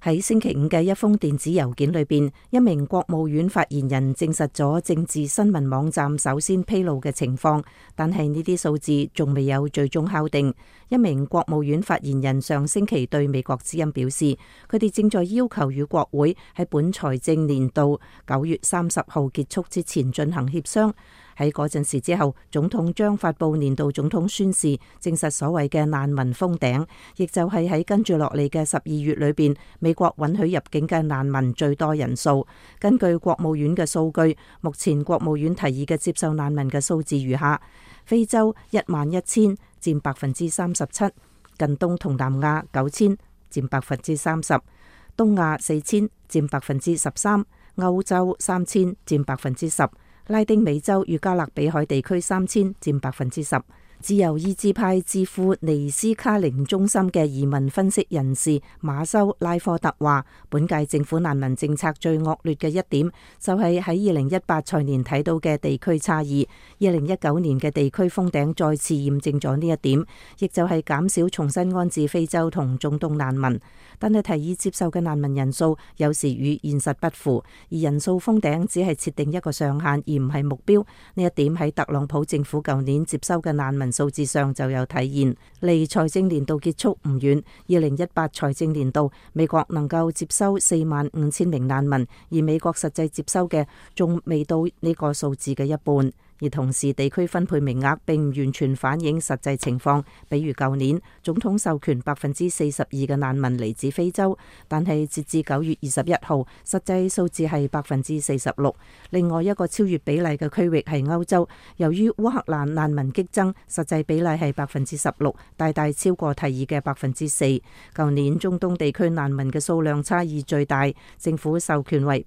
喺星期五嘅一封電子郵件裏邊，一名國務院發言人證實咗政治新聞網站首先披露嘅情況，但係呢啲數字仲未有最終敲定。一名國務院發言人上星期對美國之音表示，佢哋正在要求與國會喺本財政年度9月30號結束之前進行協商。喺嗰陣時之後，總統將發布年度總統宣示，證實所謂嘅難民封頂，亦就係喺跟住落嚟嘅12月裏邊，美國允許入境嘅難民最多人數。根據國務院嘅數據，目前國務院提議嘅接受難民嘅數字如下：非洲11000，佔37%；近東同南亞9000，佔30%；東亞4000，佔13%；歐洲3000，佔10%。拉丁美洲與加勒比海地區3000，佔10%。自由意志派智庫尼斯卡寧中心嘅移民分析人士馬修拉科特話，本屆政府難民政策最惡劣嘅一點就係喺2018財年睇到嘅地區差異。2019年嘅地區封頂再次驗證咗呢一點，亦就係減少重新安置非洲同中東難民。但係提議接受嘅難民人數有時與現實不符，而人數封頂只係設定一個上限而唔係目標。呢一點喺特朗普政府舊年接收嘅難民數字上就有體現。離財政年度結束唔遠，2018財政年度美國能夠接收45000名難民，而美國實際接收嘅仲未到呢個數字嘅一半。而同時地區分配名額並唔完全反映實際情況，比如舊年總統授權42%嘅難民嚟自非洲，但係截至9月21號，實際數字係46%。另外一個超越比例嘅區域係歐洲，由於烏克蘭難民激增，實際比例係16%，大大超過提議嘅4%。舊年中東地區難民嘅數量差異最大，政府授權為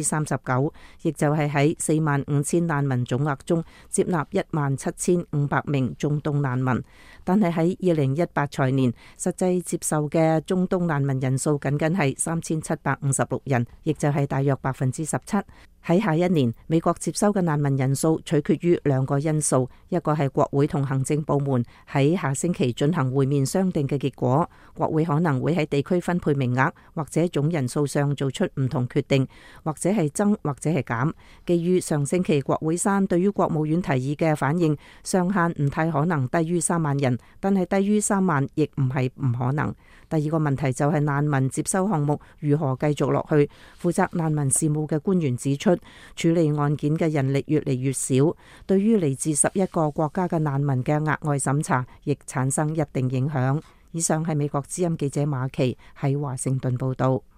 39%，亦就係喺45000難民總額中接納17500名中東難民，但係喺2018財年實際接受嘅中東難民人數僅僅係3756人，亦就係大約17%。喺下一年，美國接收嘅難民人數取決於兩個因素，一個係國會同行政部門喺下星期進行會面商定嘅結果，國會可能會喺地區分配名額或者總人數上做出唔同決定，或者係增或者係減。基於上星期國會山對於國務院提議嘅反應，上限唔太可能低於3萬人，但係低於3萬亦唔係唔可能。第二個問題就係難民接收項目如何繼續落去。負責難民事務嘅官員指出，處理案件嘅人力越嚟越少，對於嚟自11個國家嘅難民嘅額外審查亦產生一定影響。以上係美國之音記者馬琪喺華盛頓報道。